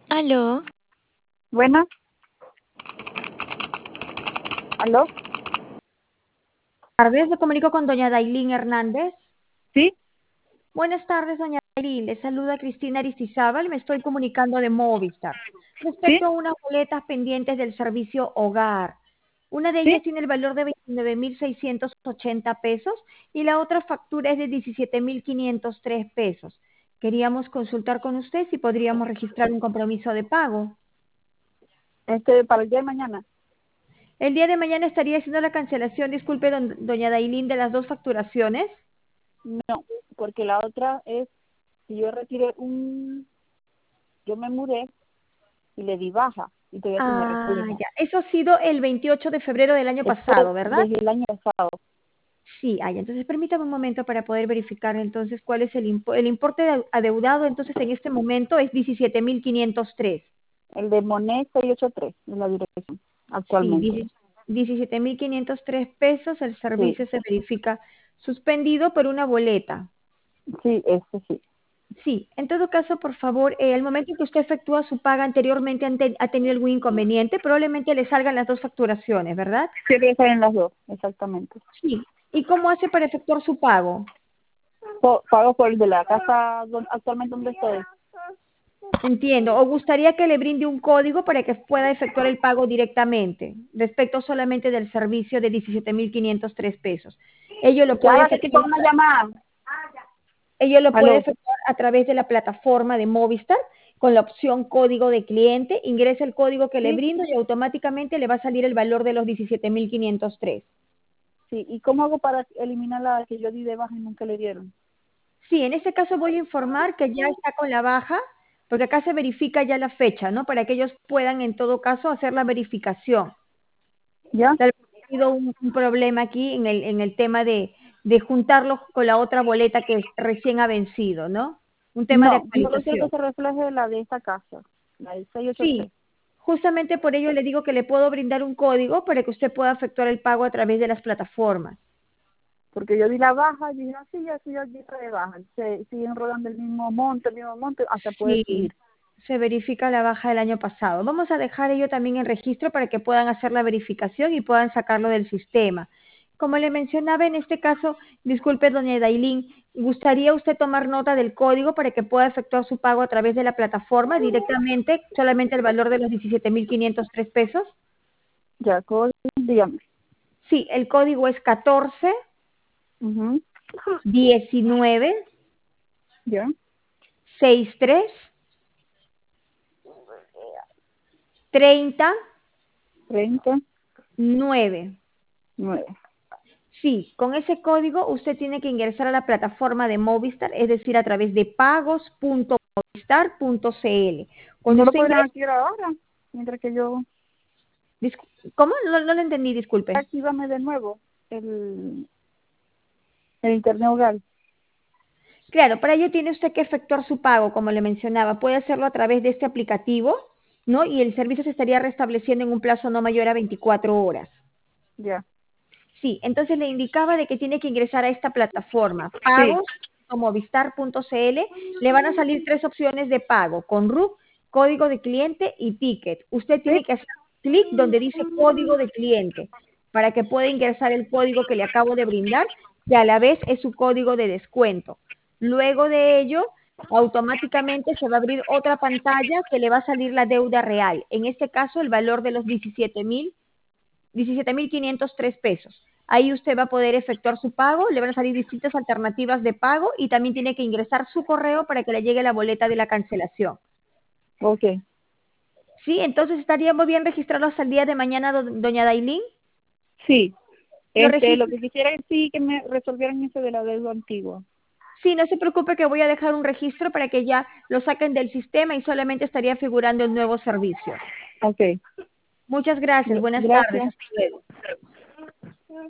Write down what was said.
Aló, Bueno, ¿aló? Tardes, me comunico con doña Dailín Hernández. ¿Sí? Buenas tardes, doña Dailín. Le saluda Cristina Aristizábal. Me estoy comunicando de Movistar. ¿Sí? Respecto a unas boletas pendientes del servicio Hogar. Una de ¿Sí? ellas tiene el valor de 29.680 pesos y la otra factura es de 17.503 pesos. Queríamos consultar con usted si podríamos registrar un compromiso de pago. Para el día de mañana. El día de mañana estaría haciendo la cancelación, disculpe, doña Dailín, de las dos facturaciones. No, porque la otra es, si yo retiré yo me mudé y le di baja y todavía se me Ah, refleja. ya. Eso ha sido el 28 de febrero del año Esto pasado, ¿verdad? desde el año pasado. Sí, ya. Entonces, permítame un momento para poder verificar entonces cuál es el importe adeudado. Entonces, en este momento es 17.503. El de Monet 683 es la dirección Sí, actualmente. 17.503 pesos. El Sí, servicio se verifica suspendido por una boleta. sí, ese sí. Sí, en todo caso, por favor, al momento en que usted efectúa su paga anteriormente ha tenido algún inconveniente, probablemente le salgan las dos facturaciones, ¿verdad? Siempre salen las dos, exactamente. Sí. ¿Y cómo hace para efectuar su pago? Pago por el de la casa actualmente donde estoy. Entiendo. ¿O gustaría que le brinde un código para que pueda efectuar el pago directamente, respecto solamente del servicio de 17.503 pesos? Ello lo puede Ya recibí efectuar, una llamada. ello lo puede ¿Aló? efectuar a través de la plataforma de Movistar con la opción código de cliente. Ingresa el código que le Sí, brindo y automáticamente le va a salir el valor de los 17.503. sí. ¿Y cómo hago para eliminar la que yo di de baja y nunca le dieron? Sí, en este caso voy a informar que ya está con la baja, porque acá se verifica ya la fecha, ¿no? Para que ellos puedan en todo caso hacer la verificación. ¿Ya? Tal vez ha habido un problema aquí en el tema de juntarlo con la otra boleta que recién ha vencido, ¿no? Un tema de No, solo quiero que actualización. se refleje la de esta casa, la del Sí, 683. justamente por ello le digo que le puedo brindar un código para que usted pueda efectuar el pago a través de las plataformas. Porque yo di la baja y dije, así ya di de baja. Se siguen rodando el mismo monte, hasta puede Sí, subir. se verifica la baja del año pasado. Vamos a dejar ello también en registro para que puedan hacer la verificación y puedan sacarlo del sistema. Como le mencionaba en este caso, disculpe, doña Dailín, ¿gustaría usted tomar nota del código para que pueda efectuar su pago a través de la plataforma directamente, solamente el valor de los 17.503 pesos? Ya, dígame. Sí, el código es 14 Ujú. 19 Ya, 63 30 30 9. 9. Sí, con ese código usted tiene que ingresar a la plataforma de Movistar, es decir, a través de pagos.movistar.cl. Cuando ¿No lo usted podrán ingresa, activar ahora? Mientras que yo... ¿cómo? No lo entendí, disculpe. Actívame de nuevo el internet hogar. Claro, para ello tiene usted que efectuar su pago, como le mencionaba. Puede hacerlo a través de este aplicativo, ¿no? Y el servicio se estaría restableciendo en un plazo no mayor a 24 horas. Ya. Sí, entonces le indicaba de que tiene que ingresar a esta plataforma, Sí. pagos.movistar.cl. Le van a salir tres opciones de pago, con RUC, código de cliente y ticket. Usted Sí. tiene que hacer clic donde dice código de cliente para que pueda ingresar el código que le acabo de brindar, que a la vez es su código de descuento. Luego de ello, automáticamente se va a abrir otra pantalla que le va a salir la deuda real. En este caso, el valor de los 17.503 pesos. Ahí usted va a poder efectuar su pago, le van a salir distintas alternativas de pago y también tiene que ingresar su correo para que le llegue la boleta de la cancelación. Ok. Sí, entonces estaríamos bien registrarlo hasta el día de mañana, doña Dailín. Sí. Lo Lo registro. que quisiera es sí que me resolvieran eso de la deuda antigua. Sí, no se preocupe que voy a dejar un registro para que ya lo saquen del sistema y solamente estaría figurando el nuevo servicio. Ok. Muchas gracias, buenas tardes, Gracias. hasta luego.